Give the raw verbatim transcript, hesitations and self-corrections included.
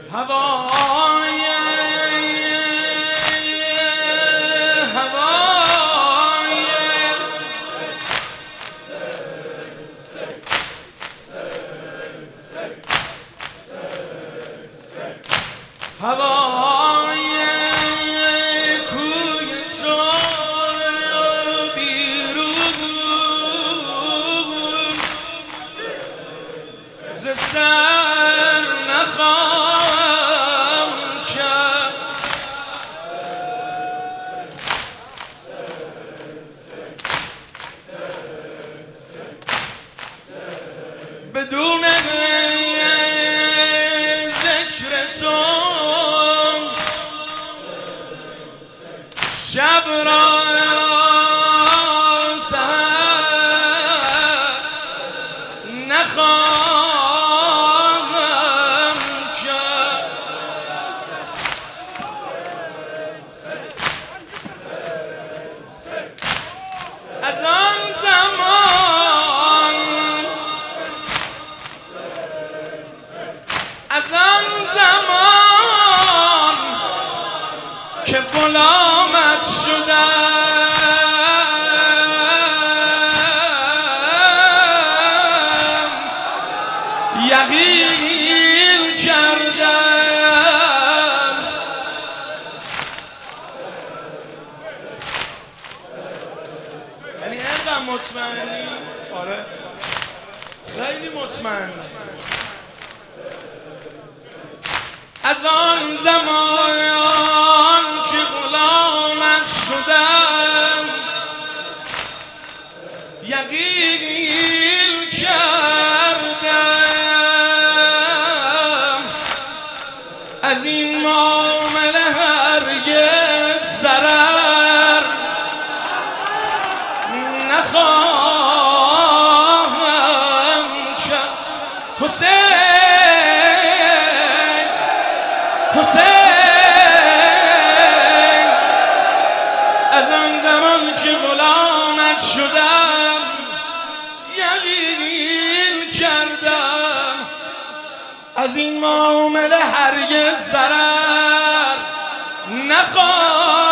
هوای هوای هوای کوی تو بیرون ز سر نخواهم کرد بدون ذکر تو شب را سحر نخواهم کرد از آن زمان از آن زمان که غلامت شدم یقین کردم یعنی اینقدر مطمئنی؟ آره خیلی مطمئن. از آن زمان که غلامت شدم یقین کردم از این معامله هرگز ضرر نخواهم کرد. حسین حسین از آن زمان که غلامت شدم یقین کردم از این معامله هرگز ضرر نخواهم